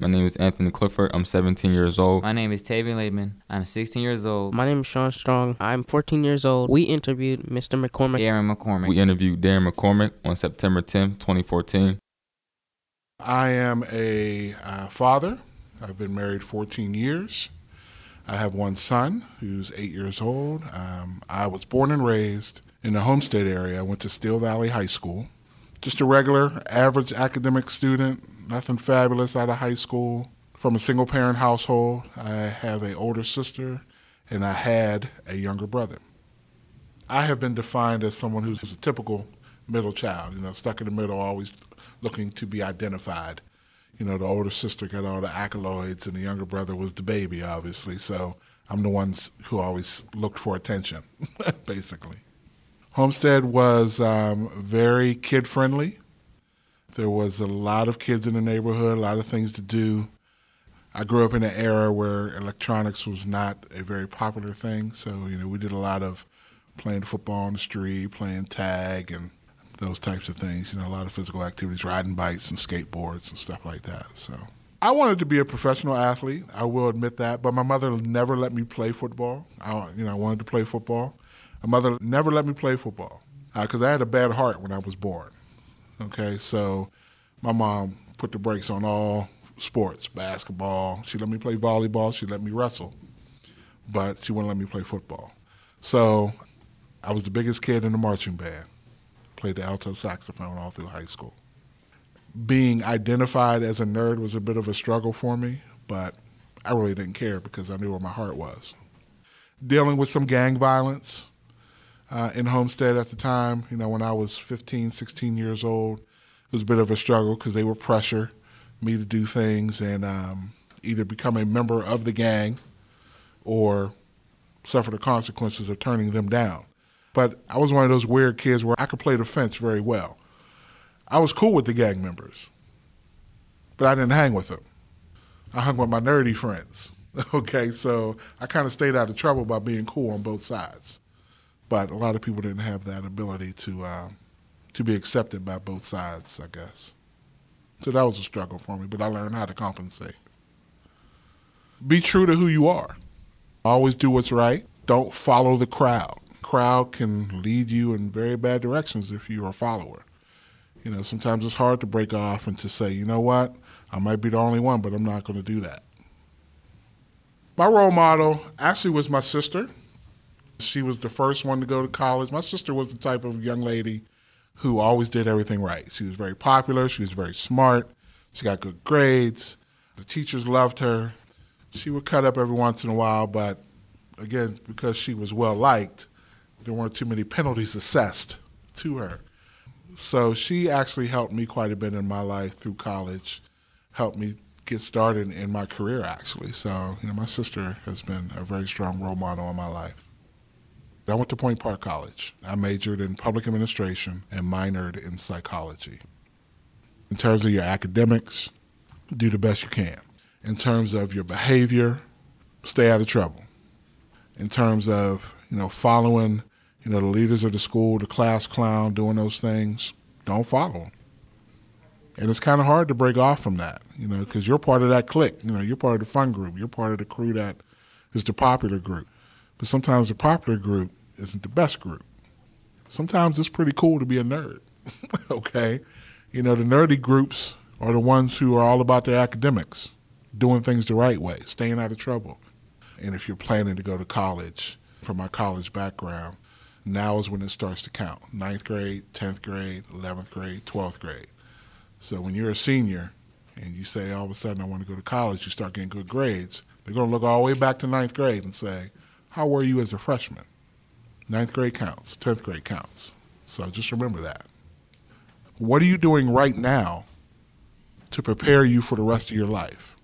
My name is Anthony Clifford. I'm 17 years old. My name is Tavian Laidman. I'm 16 years old. My name is Sean Strong. I'm 14 years old. We interviewed Mr. McCormick. Darren McCormick. We interviewed Darren McCormick on September 10th, 2014. I am a father. I've been married 14 years. I have one son who's 8 years old. I was born and raised in the Homestead area. I went to Steel Valley High School. Just a regular, average academic student, nothing fabulous out of high school. From a single-parent household, I have an older sister, and I had a younger brother. I have been defined as someone who's a typical middle child, stuck in the middle, always looking to be identified. The older sister got all the accolades, and the younger brother was the baby, obviously. So I'm the one who always looked for attention, basically. Homestead was very kid-friendly. There was a lot of kids in the neighborhood, a lot of things to do. I grew up in an era where electronics was not a very popular thing. So, we did a lot of playing football on the street, playing tag, and those types of things. A lot of physical activities, riding bikes and skateboards and stuff like that. So I wanted to be a professional athlete. I will admit that. But my mother never let me play football. I wanted to play football. My mother never let me play football because I had a bad heart when I was born. Okay, so my mom put the brakes on all sports, basketball. She let me play volleyball. She let me wrestle. But she wouldn't let me play football. So I was the biggest kid in the marching band. Played the alto saxophone all through high school. Being identified as a nerd was a bit of a struggle for me, but I really didn't care because I knew where my heart was. Dealing with some gang violence in Homestead at the time, when I was 15, 16 years old, it was a bit of a struggle because they would pressure me to do things and either become a member of the gang or suffer the consequences of turning them down. But I was one of those weird kids where I could play the fence very well. I was cool with the gang members, but I didn't hang with them. I hung with my nerdy friends. Okay, so I kind of stayed out of trouble by being cool on both sides. But a lot of people didn't have that ability to be accepted by both sides, I guess. So that was a struggle for me, but I learned how to compensate. Be true to who you are. Always do what's right. Don't follow the crowd. Crowd can lead you in very bad directions if you're a follower. Sometimes it's hard to break off and to say, you know what, I might be the only one, but I'm not going to do that. My role model actually was my sister. She was the first one to go to college. My sister was the type of young lady who always did everything right. She was very popular. She was very smart. She got good grades. The teachers loved her. She would cut up every once in a while, but again, because she was well-liked, there weren't too many penalties assessed to her. So she actually helped me quite a bit in my life through college, helped me get started in my career, actually. So, my sister has been a very strong role model in my life. I went to Point Park College. I majored in public administration and minored in psychology. In terms of your academics, do the best you can. In terms of your behavior, stay out of trouble. In terms of, following, the leaders of the school, the class clown, doing those things, don't follow them. And it's kind of hard to break off from that, because you're part of that clique. You're part of the fun group. You're part of the crew that is the popular group. But sometimes the popular group isn't the best group. Sometimes it's pretty cool to be a nerd, okay? The nerdy groups are the ones who are all about their academics, doing things the right way, staying out of trouble. And if you're planning to go to college, from my college background, now is when it starts to count. 9th grade, 10th grade, 11th grade, 12th grade. So when you're a senior and you say all of a sudden I want to go to college, you start getting good grades, they're going to look all the way back to 9th grade and say, how were you as a freshman? 9th grade counts, 10th grade counts. So just remember that. What are you doing right now to prepare you for the rest of your life?